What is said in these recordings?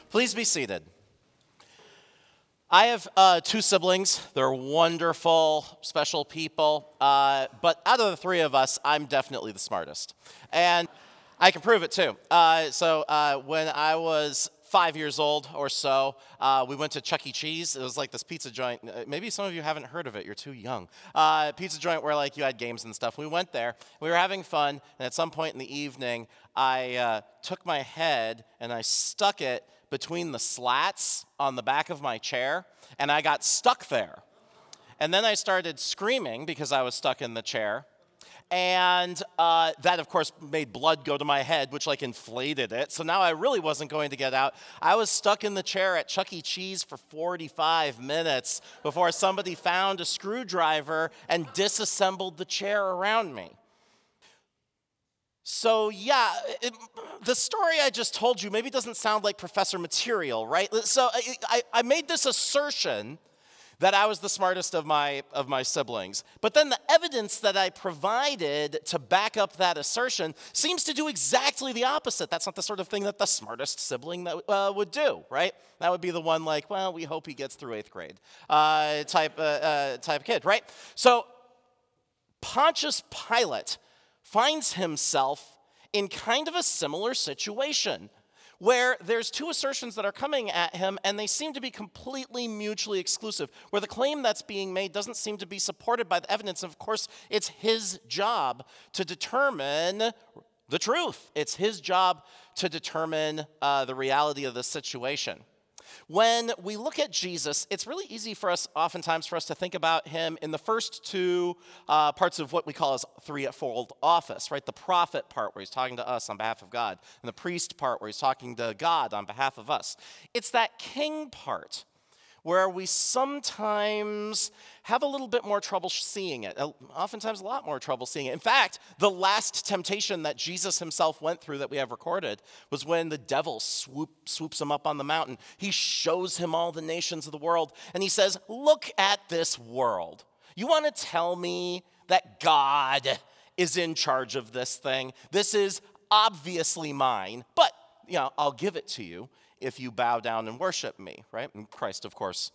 Please be seated. I have two siblings. They're wonderful, special people. But out of the three of us, I'm definitely the smartest. And I can prove it too. So when I was 5 years old or so, we went to Chuck E. Cheese. It was like this pizza joint. Maybe some of you haven't heard of it. You're too young. Pizza joint where like you had games and stuff. We went there. We were having fun. And at some point in the evening, I took my head and I stuck it between the slats on the back of my chair, and I got stuck there. And then I started screaming because I was stuck in the chair, and that, of course, made blood go to my head, which, like, inflated it. So now I really wasn't going to get out. I was stuck in the chair at Chuck E. Cheese for 45 minutes before somebody found a screwdriver and disassembled the chair around me. So yeah, the story I just told you maybe doesn't sound like professor material, right? So I made this assertion that I was the smartest of my siblings. But then the evidence that I provided to back up that assertion seems to do exactly the opposite. That's not the sort of thing that the smartest sibling would do, right? That would be the one like, well, we hope he gets through 8th grade type kid, right? So Pontius Pilate finds himself in kind of a similar situation where there's two assertions that are coming at him and they seem to be completely mutually exclusive, where the claim that's being made doesn't seem to be supported by the evidence. Of course, it's his job to determine the truth. It's his job to determine the reality of the situation. When we look at Jesus, it's really easy for us, oftentimes, for us to think about him in the first two parts of what we call his threefold office, right? The prophet part where he's talking to us on behalf of God, and the priest part where he's talking to God on behalf of us. It's that king part where we sometimes have a little bit more trouble seeing it, oftentimes a lot more trouble seeing it. In fact, the last temptation that Jesus himself went through that we have recorded was when the devil swoops him up on the mountain. He shows him all the nations of the world, and he says, look at this world. You want to tell me that God is in charge of this thing? This is obviously mine, but I'll give it to you if you bow down and worship me, right? And Christ, of course,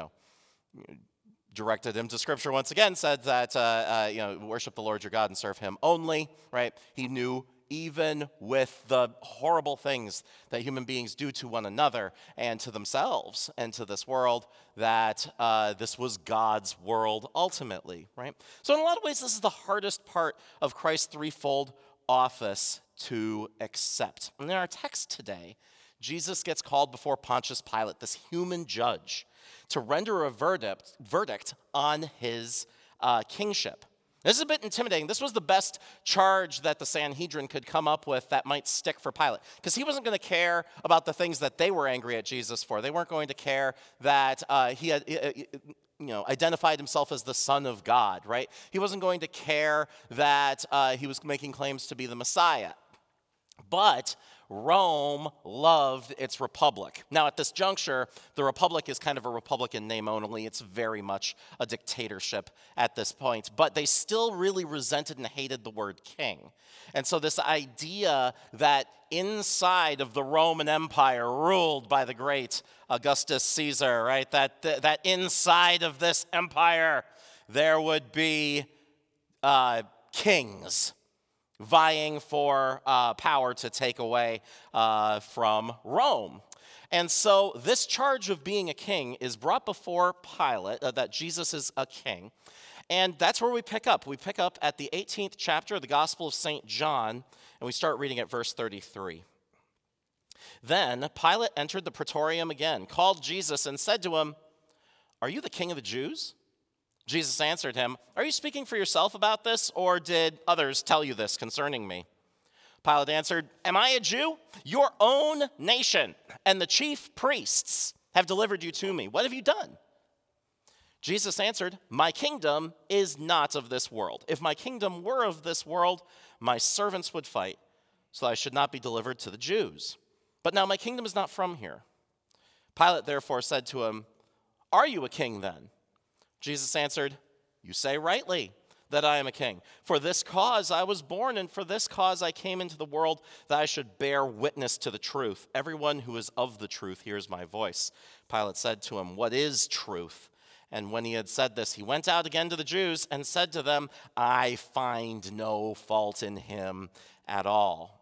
directed him to Scripture once again, said that, worship the Lord your God and serve him only, right? He knew even with the horrible things that human beings do to one another and to themselves and to this world, that this was God's world ultimately, right? So in a lot of ways, this is the hardest part of Christ's threefold office to accept. And in our text today, Jesus gets called before Pontius Pilate, this human judge, to render a verdict on his kingship. This is a bit intimidating. This was the best charge that the Sanhedrin could come up with that might stick for Pilate, because he wasn't going to care about the things that they were angry at Jesus for. They weren't going to care that he had identified himself as the Son of God, right? He wasn't going to care that he was making claims to be the Messiah. But Rome loved its republic. Now, at this juncture, the republic is kind of a republic in name only. It's very much a dictatorship at this point. But they still really resented and hated the word king. And so this idea that inside of the Roman Empire, ruled by the great Augustus Caesar, right, that inside of this empire, there would be kings vying for power to take away from Rome. And so this charge of being a king is brought before Pilate, that Jesus is a king. And that's where we pick up. We pick up at the 18th chapter of the Gospel of St. John, and we start reading at verse 33. Then Pilate entered the praetorium again, called Jesus, and said to him, "Are you the king of the Jews?" Jesus answered him, "Are you speaking for yourself about this, or did others tell you this concerning me?" Pilate answered, "Am I a Jew? Your own nation and the chief priests have delivered you to me. What have you done?" Jesus answered, "My kingdom is not of this world. If my kingdom were of this world, my servants would fight, so I should not be delivered to the Jews. But now my kingdom is not from here." Pilate therefore said to him, "Are you a king then?" Jesus answered, "You say rightly that I am a king. For this cause I was born, and for this cause I came into the world, that I should bear witness to the truth. Everyone who is of the truth hears my voice." Pilate said to him, "What is truth?" And when he had said this, he went out again to the Jews and said to them, "I find no fault in him at all."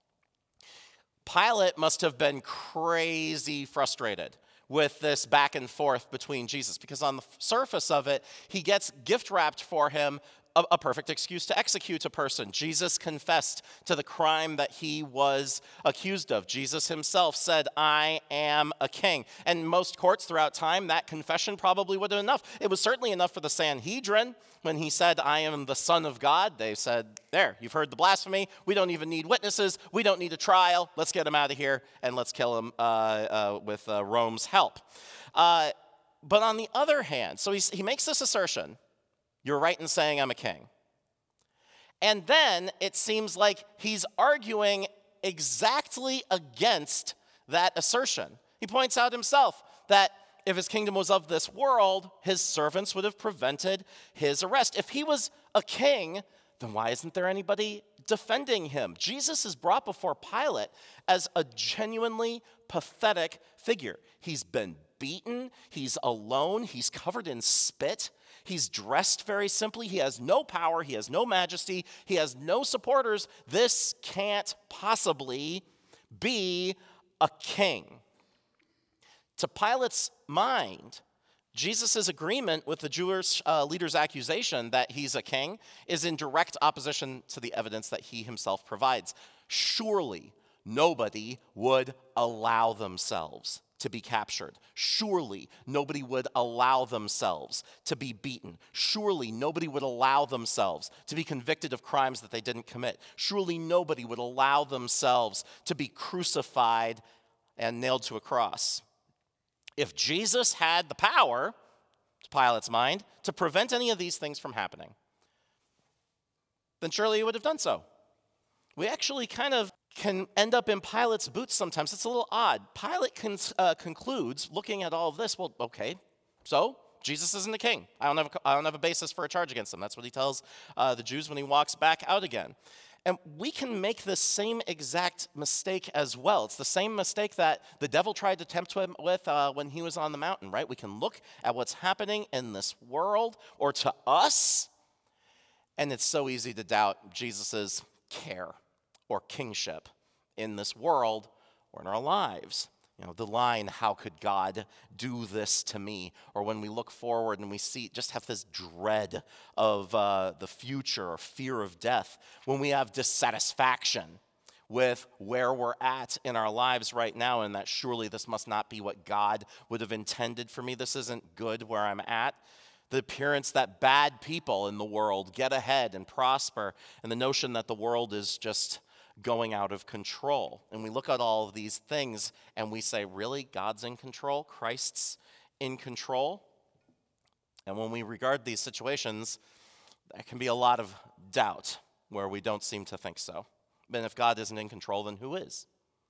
Pilate must have been crazy frustrated with this back and forth between Jesus, because on the surface of it, he gets gift wrapped for him a perfect excuse to execute a person. Jesus confessed to the crime that he was accused of. Jesus himself said, "I am a king." And in most courts throughout time, that confession probably would have been enough. It was certainly enough for the Sanhedrin. When he said, "I am the Son of God," they said, "There, you've heard the blasphemy. We don't even need witnesses. We don't need a trial. Let's get him out of here and let's kill him with Rome's help." But on the other hand, so he makes this assertion, "You're right in saying I'm a king." And then it seems like he's arguing exactly against that assertion. He points out himself that if his kingdom was of this world, his servants would have prevented his arrest. If he was a king, then why isn't there anybody defending him? Jesus is brought before Pilate as a genuinely pathetic figure. He's been beaten, he's alone, he's covered in spit, he's dressed very simply, he has no power, he has no majesty, he has no supporters. This can't possibly be a king. To Pilate's mind, Jesus' agreement with the Jewish leader's accusation that he's a king is in direct opposition to the evidence that he himself provides. Surely nobody would allow themselves to be captured. Surely nobody would allow themselves to be beaten. Surely nobody would allow themselves to be convicted of crimes that they didn't commit. Surely nobody would allow themselves to be crucified and nailed to a cross. If Jesus had the power, to Pilate's mind, to prevent any of these things from happening, then surely he would have done so. We actually kind of can end up in Pilate's boots sometimes. It's a little odd. Pilate concludes, looking at all of this, well, okay, so Jesus isn't a king. I don't have a basis for a charge against him. That's what he tells the Jews when he walks back out again. And we can make the same exact mistake as well. It's the same mistake that the devil tried to tempt him with when he was on the mountain, right? We can look at what's happening in this world or to us, and it's so easy to doubt Jesus' care or kingship in this world or in our lives. You know, the line, "How could God do this to me?" Or when we look forward and we just have this dread of the future or fear of death. When we have dissatisfaction with where we're at in our lives right now, and that surely this must not be what God would have intended for me. This isn't good where I'm at. The appearance that bad people in the world get ahead and prosper, and the notion that the world is just going out of control. And we look at all of these things and we say, really, God's in control? Christ's in control? And when we regard these situations, there can be a lot of doubt where we don't seem to think so. And if God isn't in control, then who is?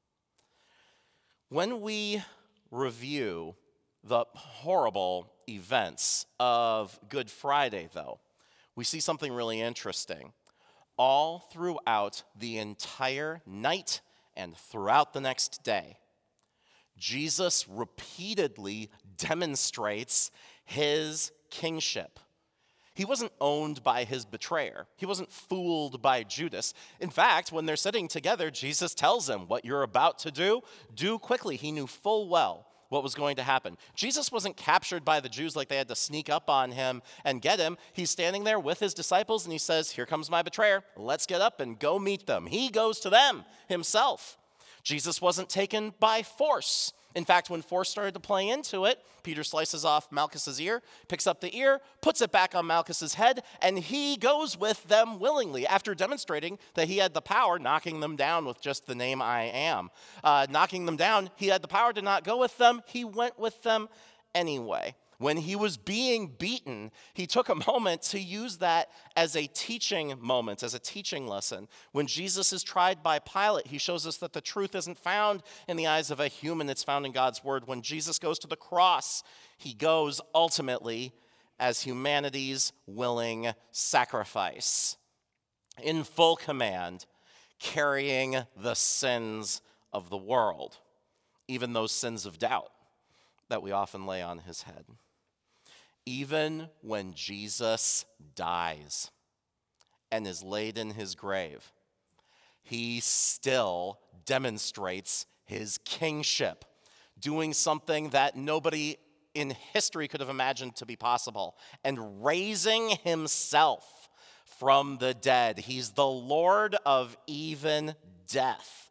When we review the horrible events of Good Friday, though, we see something really interesting. All throughout the entire night and throughout the next day, Jesus repeatedly demonstrates his kingship. He wasn't owned by his betrayer. He wasn't fooled by Judas. In fact, when they're sitting together, Jesus tells him, "What you're about to do quickly." He knew full well what was going to happen. Jesus wasn't captured by the Jews like they had to sneak up on him and get him. He's standing there with his disciples and he says, "Here comes my betrayer. Let's get up and go meet them." He goes to them himself. Jesus wasn't taken by force. In fact, when force started to play into it, Peter slices off Malchus's ear, picks up the ear, puts it back on Malchus's head, and he goes with them willingly after demonstrating that he had the power, knocking them down with just the name "I am." Knocking them down, he had the power to not go with them. He went with them anyway. When he was being beaten, he took a moment to use that as a teaching moment, as a teaching lesson. When Jesus is tried by Pilate, he shows us that the truth isn't found in the eyes of a human, it's found in God's word. When Jesus goes to the cross, he goes ultimately as humanity's willing sacrifice, in full command, carrying the sins of the world, even those sins of doubt that we often lay on his head. Even when Jesus dies and is laid in his grave, he still demonstrates his kingship, doing something that nobody in history could have imagined to be possible, and raising himself from the dead. He's the Lord of even death.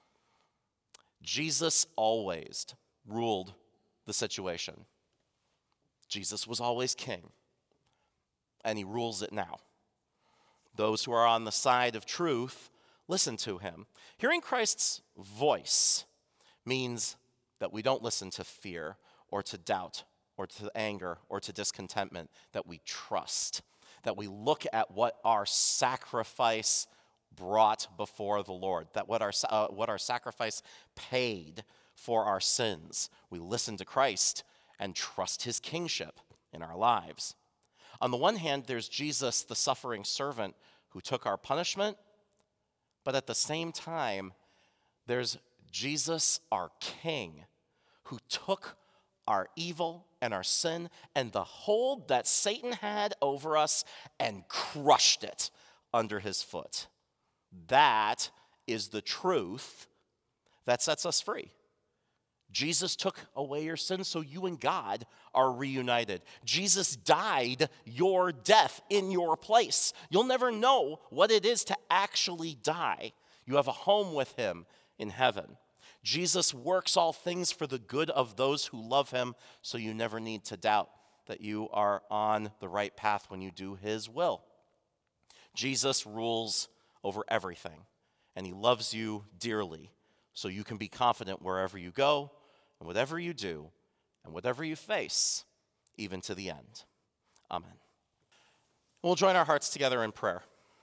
Jesus always ruled the situation. Jesus was always king, and he rules it now. Those who are on the side of truth listen to him. Hearing Christ's voice means that we don't listen to fear or to doubt or to anger or to discontentment, that we trust, that we look at what our sacrifice brought before the Lord, that what our sacrifice paid for our sins. We listen to Christ and trust his kingship in our lives. On the one hand, there's Jesus, the suffering servant, who took our punishment, but at the same time, there's Jesus, our King, who took our evil and our sin and the hold that Satan had over us and crushed it under his foot. That is the truth that sets us free. Jesus took away your sins so you and God are reunited. Jesus died your death in your place. You'll never know what it is to actually die. You have a home with him in heaven. Jesus works all things for the good of those who love him, so you never need to doubt that you are on the right path when you do his will. Jesus rules over everything, and he loves you dearly, so you can be confident wherever you go, and whatever you do, and whatever you face, even to the end. Amen. We'll join our hearts together in prayer.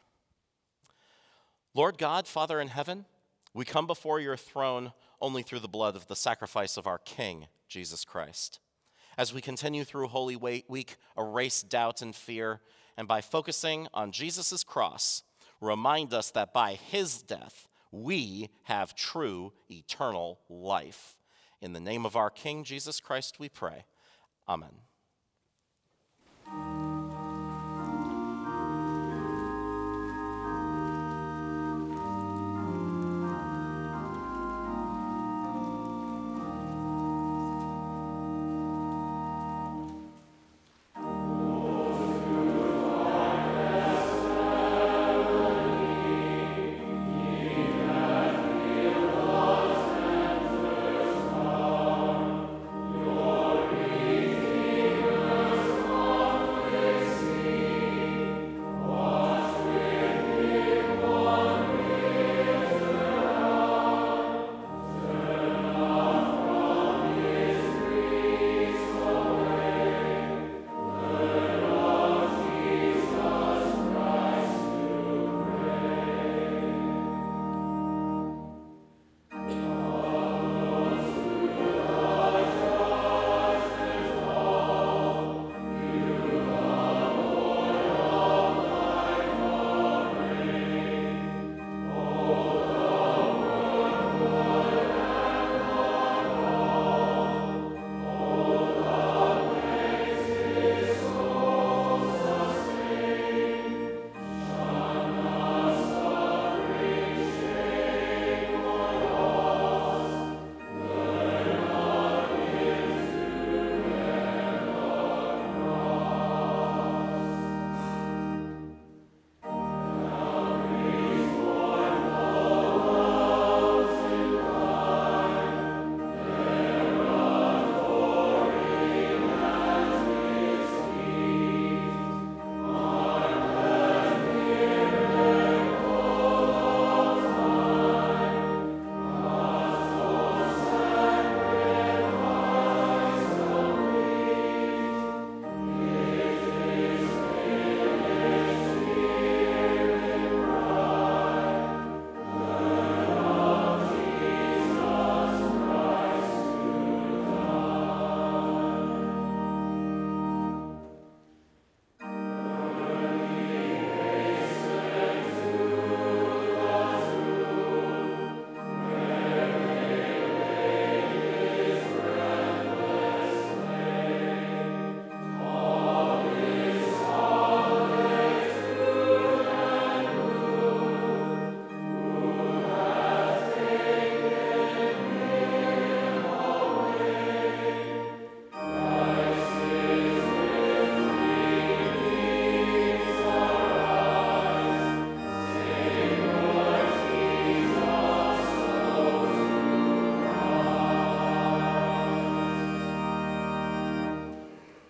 Lord God, Father in heaven, we come before your throne only through the blood of the sacrifice of our King, Jesus Christ. As we continue through Holy Week, erase doubt and fear, and by focusing on Jesus' cross, remind us that by his death, we have true eternal life. In the name of our King, Jesus Christ, we pray. Amen.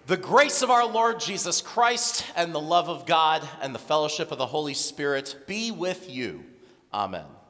The grace of our Lord Jesus Christ and the love of God and the fellowship of the Holy Spirit be with you. Amen.